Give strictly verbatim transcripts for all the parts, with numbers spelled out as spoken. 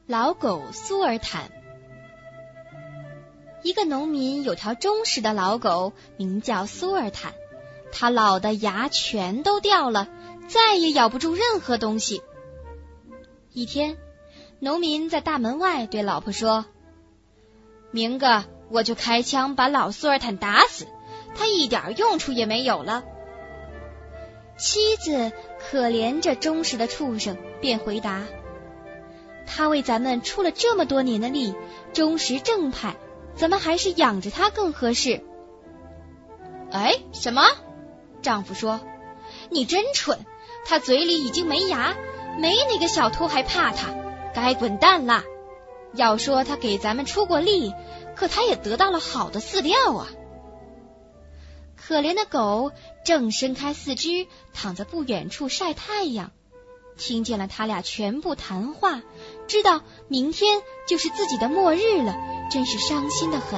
老狗苏尔坦。一个农民有条忠实的老狗，名叫苏尔坦，它老的牙全都掉了，再也咬不住任何东西。一天，农民在大门外对老婆说：明个我就开枪把老苏尔坦打死，他一点用处也没有了。妻子可怜这忠实的畜生，便回答：他为咱们出了这么多年的力，忠实正派，咱们还是养着他更合适。哎，什么？丈夫说：你真蠢，他嘴里已经没牙，没哪个小偷还怕他，该滚蛋啦。要说他给咱们出过力，可他也得到了好的饲料啊。可怜的狗正伸开四肢，躺在不远处晒太阳，听见了他俩全部谈话，知道明天就是自己的末日了，真是伤心的很。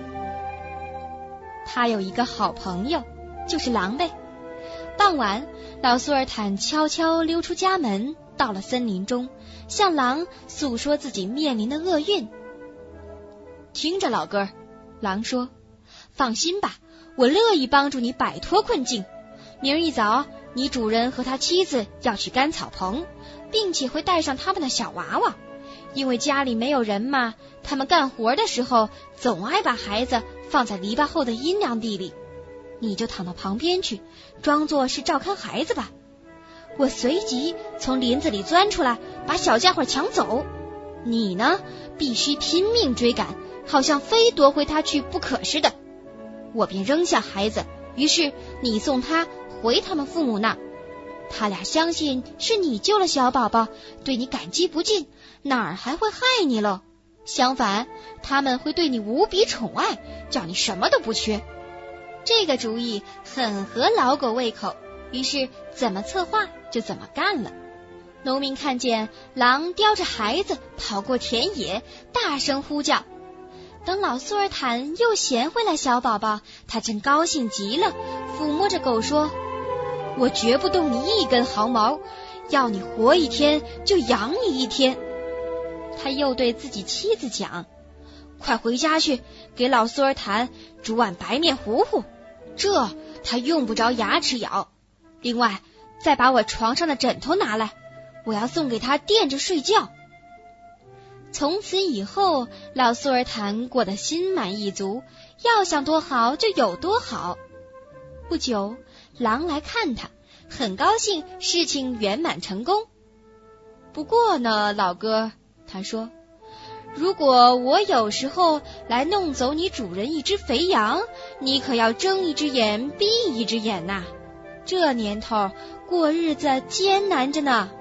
他有一个好朋友，就是狼呗。傍晚，老苏尔坦悄悄溜出家门，到了森林中，向狼诉说自己面临的厄运。听着老哥儿，狼说，放心吧，我乐意帮助你摆脱困境。明儿一早，你主人和他妻子要去干草棚，并且会带上他们的小娃娃，因为家里没有人嘛，他们干活的时候总爱把孩子放在篱笆后的阴凉地里，你就躺到旁边去，装作是照看孩子吧。我随即从林子里钻出来，把小家伙抢走，你呢，必须拼命追赶，好像非夺回他去不可似的。我便扔下孩子，于是你送他回他们父母那儿，他俩相信是你救了小宝宝，对你感激不尽，哪儿还会害你了？相反，他们会对你无比宠爱，叫你什么都不缺。这个主意很合老狗胃口，于是怎么策划就怎么干了。农民看见狼叼着孩子跑过田野，大声呼叫。等老苏尔坦又衔回来小宝宝，他真高兴极了，抚摸着狗说，我绝不动你一根毫毛，要你活一天就养你一天。他又对自己妻子讲，快回家去，给老苏尔坦煮碗白面糊糊，这他用不着牙齿咬。另外，再把我床上的枕头拿来，我要送给他垫着睡觉。从此以后，老苏尔坦过得心满意足，要想多好就有多好。不久，狼来看他，很高兴事情圆满成功。不过呢，老哥，他说，如果我有时候来弄走你主人一只肥羊，你可要睁一只眼闭一只眼呐、啊、这年头过日子艰难着呢。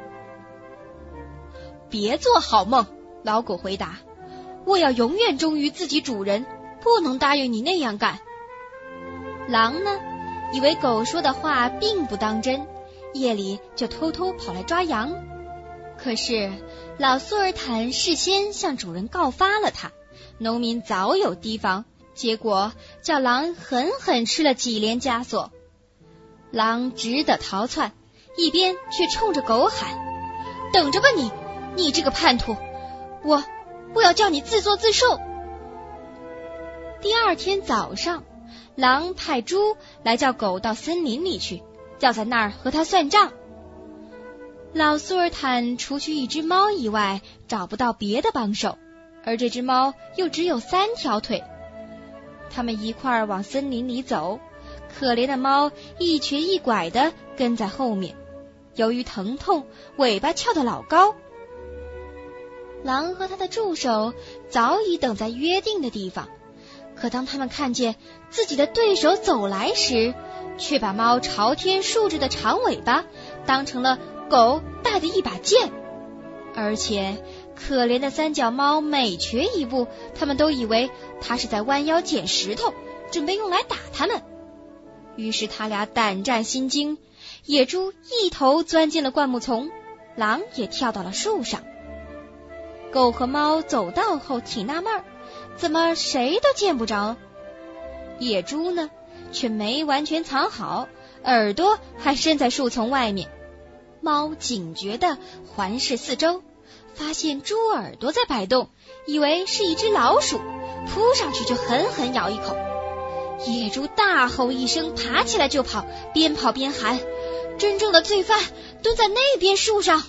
别做好梦，老狗回答，我要永远忠于自己主人，不能答应你那样干。狼呢，以为狗说的话并不当真，夜里就偷偷跑来抓羊。可是老苏尔坦事先向主人告发了他，农民早有提防，结果叫狼狠狠吃了几连枷锁。狼只得逃窜，一边却冲着狗喊，等着吧你，你这个叛徒，我我要叫你自作自受。第二天早上，狼派猪来叫狗到森林里去，要在那儿和他算账。老苏尔坦除去一只猫以外，找不到别的帮手，而这只猫又只有三条腿。他们一块儿往森林里走，可怜的猫一瘸一拐地跟在后面，由于疼痛，尾巴翘得老高。狼和他的助手早已等在约定的地方，可当他们看见自己的对手走来时，却把猫朝天竖着的长尾巴当成了狗带的一把剑，而且可怜的三脚猫每瘸一步，他们都以为它是在弯腰捡石头，准备用来打他们。于是他俩胆战心惊，野猪一头钻进了灌木丛，狼也跳到了树上。狗和猫走到后挺纳闷，怎么谁都见不着？野猪呢，却没完全藏好，耳朵还伸在树丛外面。猫警觉地环视四周， 发现猪耳朵在摆动，以为是一只老鼠，扑上去就狠狠咬一口。野猪大吼一声，爬起来就跑，边跑边喊：真正的罪犯蹲在那边树上。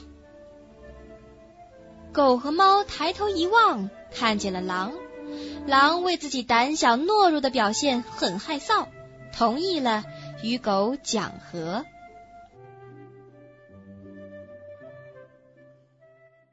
狗和猫抬头一望，看见了狼。狼为自己胆小懦弱的表现很害臊，同意了与狗讲和。